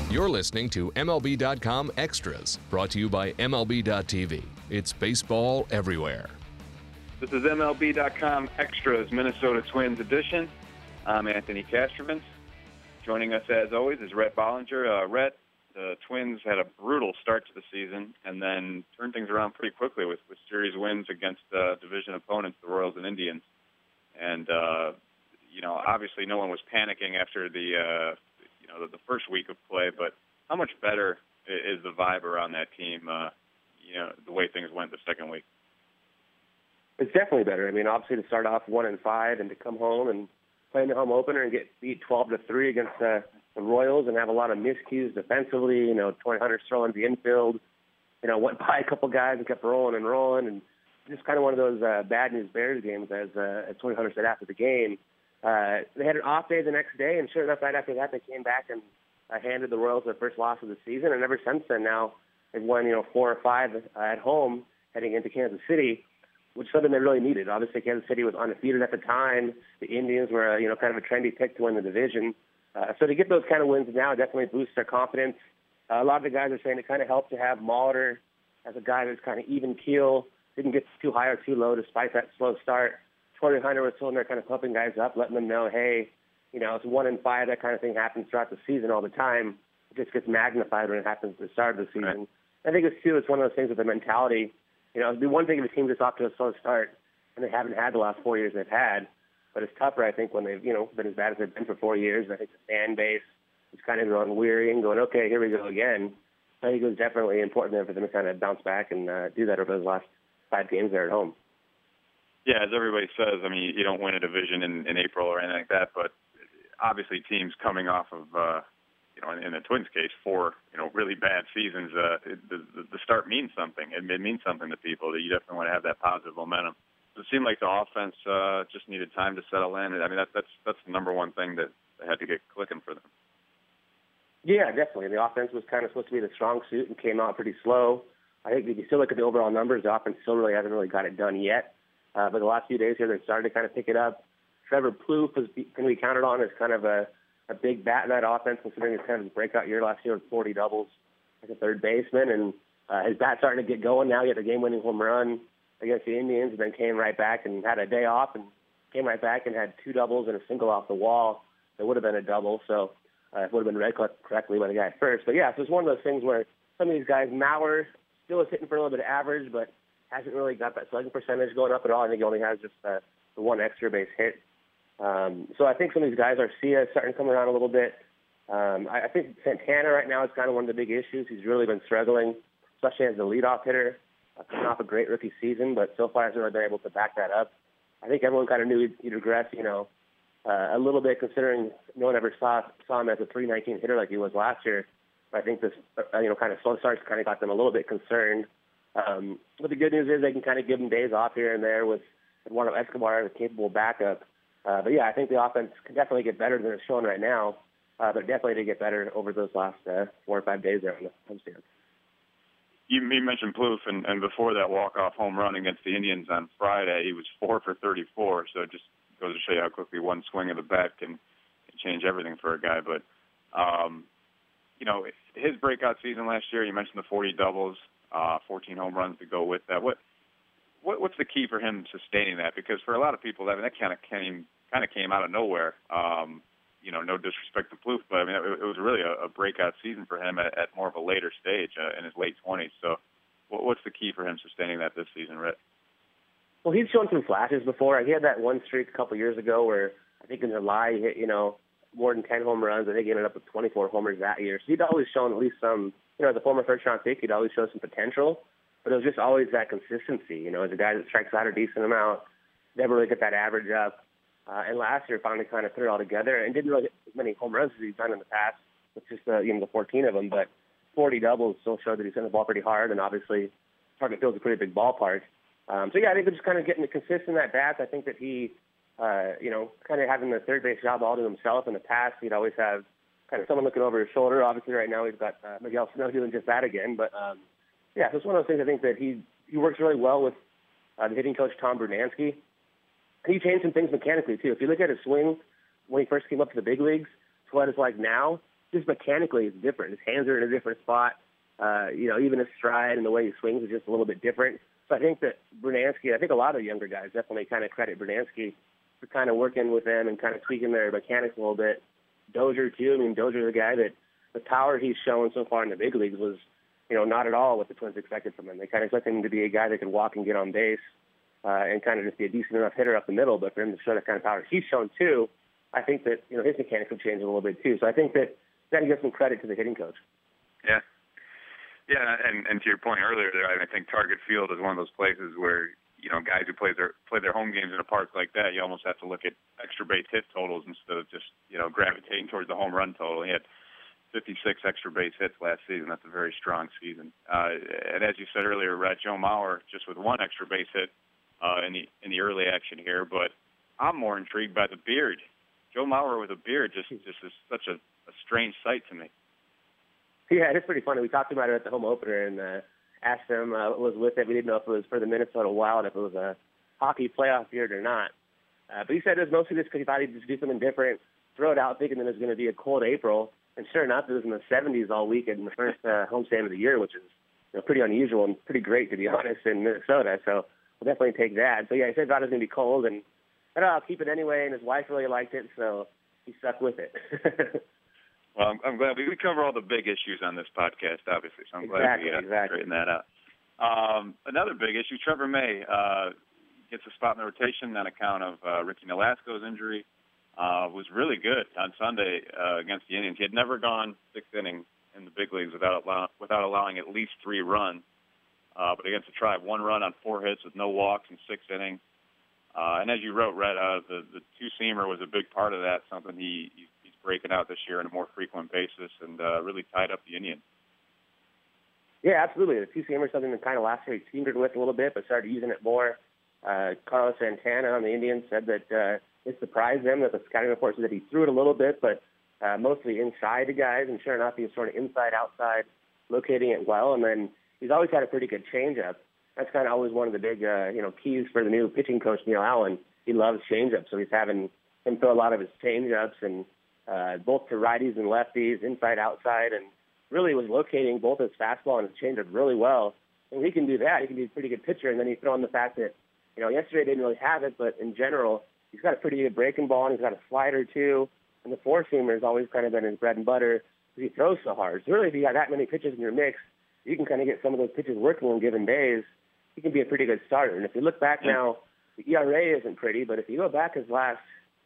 You're listening to MLB.com Extras, brought to you by MLB.tv. It's baseball everywhere. This is MLB.com Extras, Minnesota Twins edition. I'm Anthony Castrovins. Joining us, as always, is Rhett Bollinger. Rhett, the Twins had a brutal start to the season and then turned things around pretty quickly with series wins against division opponents, the Royals and Indians. And, obviously no one was panicking after the first week of play, but how much better is the vibe around that team, the way things went the second week? It's definitely better. I mean, obviously to start off 1-5 and to come home and play in the home opener and get beat 12-3 against the Royals and have a lot of miscues defensively. Torrey Hunter strolling the infield, went by a couple guys and kept rolling, and just kind of one of those bad news Bears games, as Torrey Hunter said after the game. They had an off day the next day, and sure enough, right after that, they came back and handed the Royals their first loss of the season. And ever since then, now they've won 4 or 5 at home heading into Kansas City, which is something they really needed. Obviously, Kansas City was undefeated at the time. The Indians were, kind of a trendy pick to win the division. So to get those kind of wins now definitely boosts their confidence. A lot of the guys are saying it kind of helped to have Molitor as a guy that's kind of even keel, didn't get too high or too low despite that slow start. Torrey Hunter was still in there kind of pumping guys up, letting them know, hey, it's 1-5, that kind of thing happens throughout the season all the time. It just gets magnified when it happens at the start of the season. Right. I think it's one of those things with the mentality. It'd be one thing if a team gets off to a slow start and they haven't had the last 4 years they've had, but it's tougher, I think, when they've, been as bad as they've been for 4 years. And I think the fan base is kind of growing weary and going, okay, here we go again. I think it was definitely important for them to kind of bounce back and do that over those last 5 games there at home. Yeah, as everybody says, I mean, you don't win a division in April or anything like that, but obviously teams coming off of, in the Twins' case, 4, really bad seasons, the start means something. It means something to people that you definitely want to have that positive momentum. It seemed like the offense just needed time to settle in. I mean, that's the number one thing that had to get clicking for them. Yeah, definitely. The offense was kind of supposed to be the strong suit and came out pretty slow. I think if you still look at the overall numbers, the offense still really hasn't really got it done yet. But the last few days here, they're starting to kind of pick it up. Trevor Plouffe can be counted on as kind of a big bat in that offense, considering it's kind of his breakout year last year with 40 doubles as a third baseman. And his bat's starting to get going now. He had a game-winning home run against the Indians and then came right back and had a day off and came right back and had 2 doubles and a single off the wall. It would have been a double, so it would have been read correctly by the guy at first. But, yeah, so it's one of those things where some of these guys, Mauer still is hitting for a little bit of average, but hasn't really got that slugging percentage going up at all. I think he only has just the one extra base hit. So I think some of these guys, Arcia, starting to come around a little bit. I think Santana right now is kind of one of the big issues. He's really been struggling, especially as the leadoff hitter, coming off a great rookie season, but so far hasn't really been able to back that up. I think everyone kind of knew he'd regress, a little bit, considering no one ever saw him as a .319 hitter like he was last year. But I think this, kind of slow starts kind of got them a little bit concerned. But the good news is they can kind of give him days off here and there with Eduardo Escobar as a capable backup. But, yeah, I think the offense can definitely get better than it's showing right now, but definitely did get better over those last 4 or 5 days there on the homestand. You mentioned Plouffe, and before that walk-off home run against the Indians on Friday, he was 4 for 34, so it just goes to show you how quickly one swing of the bat can change everything for a guy. But, his breakout season last year, you mentioned the 40 doubles, 14 home runs to go with that. What's the key for him sustaining that? Because for a lot of people, that kind of came out of nowhere. No disrespect to Plouffe, but I mean it was really a breakout season for him at more of a later stage in his late 20s. So, what's the key for him sustaining that this season, Rhett? Well, he's shown some flashes before. He had that one streak a couple years ago where I think in July he hit more than 10 home runs. I think he ended up with 24 homers that year. So he'd always shown at least some. As a former first-round pick, he'd always show some potential. But it was just always that consistency, as a guy that strikes out a decent amount, never really get that average up. And last year finally kind of threw it all together and didn't really get as many home runs as he's done in the past, with just the 14 of them. But 40 doubles still showed that he's hitting the ball pretty hard, and obviously Target Field's a pretty big ballpark. So, yeah, I think they're just kind of getting the consistent at bats. I think that he, kind of having the third base job all to himself in the past, he'd always have kind of someone looking over his shoulder. Obviously right now he's got Miguel Sano doing just that again. But, yeah, so it's one of those things I think that he works really well with the hitting coach Tom Brunansky. And he changed some things mechanically, too. If you look at his swing when he first came up to the big leagues to what it's like now, just mechanically it's different. His hands are in a different spot. Even his stride and the way he swings is just a little bit different. So I think that Brunansky, I think a lot of the younger guys definitely kind of credit Brunansky for kind of working with them and kind of tweaking their mechanics a little bit. Dozier, too. I mean, Dozier's a guy that the power he's shown so far in the big leagues was, not at all what the Twins expected from him. They kind of expected him to be a guy that could walk and get on base and kind of just be a decent enough hitter up the middle. But for him to show that kind of power he's shown, too, I think that, his mechanics have changed a little bit, too. So I think that got to give some credit to the hitting coach. Yeah. Yeah, and to your point earlier there, I think Target Field is one of those places where, guys who play their home games in a park like that, you almost have to look at extra base hit totals instead of just, gravitating towards the home run total. He had 56 extra base hits last season. That's a very strong season. And as you said earlier, Joe Mauer just with one extra base hit in the early action here, but I'm more intrigued by the beard. Joe Mauer with a beard just is such a strange sight to me. Yeah, it's pretty funny. We talked about it at the home opener and asked him what was with it. We didn't know if it was for the Minnesota Wild, if it was a hockey playoff beard or not. But he said it was mostly just because he thought he'd just do something different, throw it out thinking that it was going to be a cold April. And sure enough, it was in the 70s all weekend in the first homestand of the year, which is pretty unusual and pretty great, to be honest, in Minnesota. So we'll definitely take that. So, yeah, he said thought it was going to be cold, and I'll keep it anyway. And his wife really liked it, so he stuck with it. Well, I'm glad we cover all the big issues on this podcast, obviously, so I'm glad we straighten that out. Another big issue, Trevor May gets a spot in the rotation on account of Ricky Nolasco's injury. Was really good on Sunday against the Indians. He had never gone sixth inning in the big leagues without allowing at least 3 runs. But against the Tribe, 1 run on 4 hits with no walks in 6th inning. And as you wrote, Rhett, the two-seamer was a big part of that, something he's breaking out this year on a more frequent basis and really tied up the Indians. Yeah, absolutely. The two-seamer is something that kind of last year he teamed with a little bit, but started using it more. Carlos Santana on the Indians said that it surprised them that the scouting report said that he threw it a little bit, but mostly inside the guys, and sure enough, he was sort of inside-outside, locating it well, and then he's always had a pretty good changeup. That's kind of always one of the big, keys for the new pitching coach, Neil Allen. He loves changeups, so he's having him throw a lot of his changeups, and both to righties and lefties, inside, outside, and really was locating both his fastball and his changeup really well. And he can do that. He can be a pretty good pitcher, and then you throw in the fact that, yesterday they didn't really have it, but in general, he's got a pretty good breaking ball, and he's got a slider, too. And the four-seamer has always kind of been his bread and butter because he throws so hard. So really, if you got that many pitches in your mix, you can kind of get some of those pitches working on given days. He can be a pretty good starter. And if you look back now, the ERA isn't pretty, but if you go back his last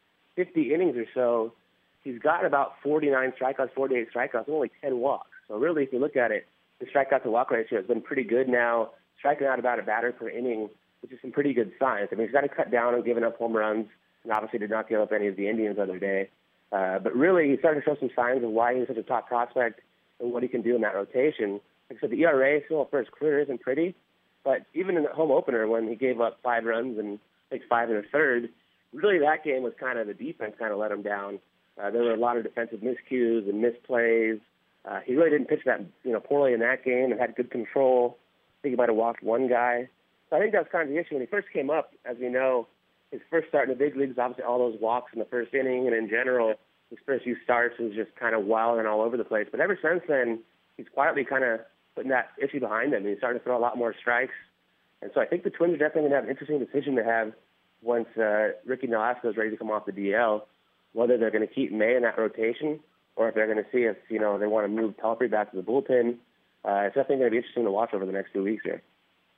50 innings or so, he's got about 49 strikeouts, 48 strikeouts, and only 10 walks. So really, if you look at it, the strikeout-to-walk ratio has been pretty good now, striking out about a batter per inning, which is some pretty good signs. I mean, he's got to cut down on giving up home runs, and obviously did not give up any of the Indians the other day. But really, he's starting to show some signs of why he's such a top prospect and what he can do in that rotation. Like I said, the ERA still at first clear isn't pretty, but even in the home opener when he gave up 5 runs and 5 and a third, really that game was kind of the defense kind of let him down. There were a lot of defensive miscues and misplays. He really didn't pitch that poorly in that game and had good control. I think he might have walked one guy. So I think that was kind of the issue. When he first came up, as we know, his first start in the big leagues, obviously all those walks in the first inning, and in general, his first few starts was just kind of wild and all over the place. But ever since then, he's quietly kind of putting that issue behind him. He's starting to throw a lot more strikes. And so I think the Twins are definitely going to have an interesting decision to have once Ricky Nolasco is ready to come off the DL, whether they're going to keep May in that rotation or if they're going to see if, they want to move Pelfrey back to the bullpen. It's definitely going to be interesting to watch over the next 2 weeks here.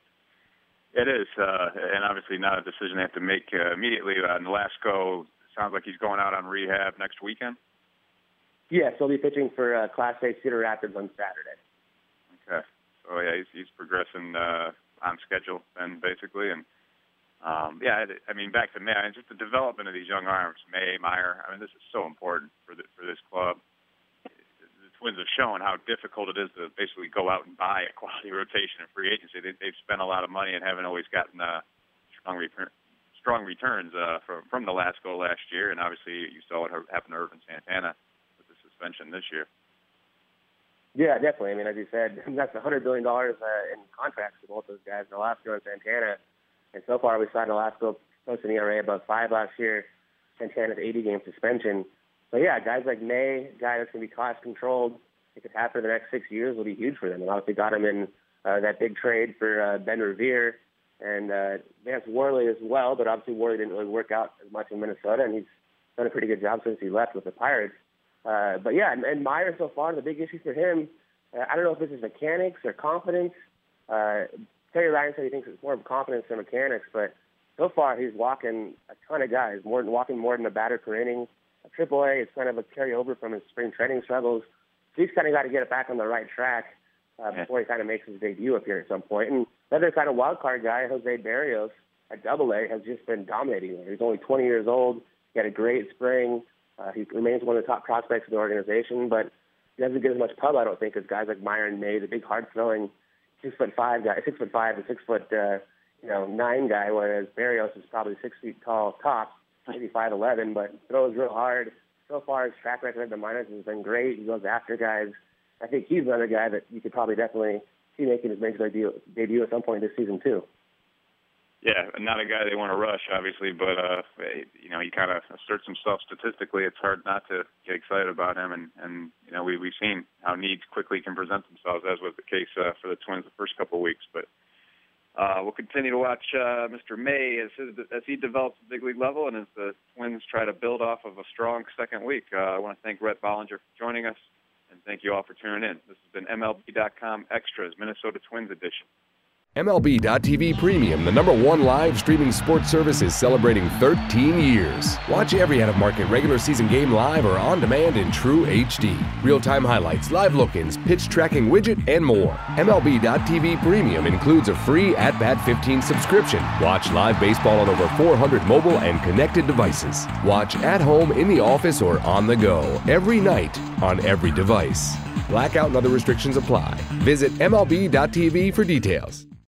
It is, and obviously not a decision they have to make immediately. Nolasco sounds like he's going out on rehab next weekend. Yes, he'll be pitching for Class A Cedar Rapids on Saturday. Okay. So, yeah, he's progressing on schedule then, basically. And, back to May. Just the development of these young arms, May, Meyer, this is so important for this club. The Twins have shown how difficult it is to basically go out and buy a quality rotation in free agency. They've spent a lot of money and haven't always gotten strong returns from Nolasco last year, and obviously you saw what happened to Ervin Santana with the suspension this year. Yeah, definitely. As you said, that's $100 billion in contracts for both those guys, Nolasco and Santana. And so far we saw Nolasco post an ERA above 5 last year, Santana's 80-game suspension. But yeah, guys like May, a guy that's going to be cost controlled, it could happen in the next 6 years, will be huge for them. And obviously got him in that big trade for Ben Revere and Vance Worley as well, but obviously Worley didn't really work out as much in Minnesota, and he's done a pretty good job since he left with the Pirates. But yeah, and Meyer so far, the big issue for him, I don't know if this is mechanics or confidence. Terry Ryan said he thinks it's more of confidence than mechanics, but so far he's walking a ton of guys, walking more than a batter per inning. AAA is kind of a carryover from his spring training struggles. So he's kind of got to get it back on the right track before he kind of makes his debut up here at some point. And another kind of wild card guy, Jose Barrios at AA, has just been dominating. He's only 20 years old. He had a great spring. He remains one of the top prospects of the organization, but he doesn't get as much pub, I don't think, as guys like Meyer and May, the big hard-throwing 6'5" guy, 6'5" and 6'9" guy, whereas Barrios is probably 6 feet tall tops, maybe 5'11", but throws real hard. So far, his track record at the minors has been great. He goes after guys. I think he's another guy that you could probably definitely see making his major league debut at some point this season too. Yeah, not a guy they want to rush, obviously, but he kind of asserts himself statistically. It's hard not to get excited about him, and we've seen how needs quickly can present themselves, as was the case for the Twins the first couple of weeks. But we'll continue to watch Mr. May as he develops at the big league level, and as the Twins try to build off of a strong second week. I want to thank Rhett Bollinger for joining us, and thank you all for tuning in. This has been MLB.com Extras, Minnesota Twins edition. MLB.TV Premium, the #1 live streaming sports service, is celebrating 13 years. Watch every out-of-market regular season game live or on demand in true HD. Real-time highlights, live look-ins, pitch tracking widget, and more. MLB.TV Premium includes a free At-Bat 15 subscription. Watch live baseball on over 400 mobile and connected devices. Watch at home, in the office, or on the go, every night, on every device. Blackout and other restrictions apply. Visit MLB.TV for details.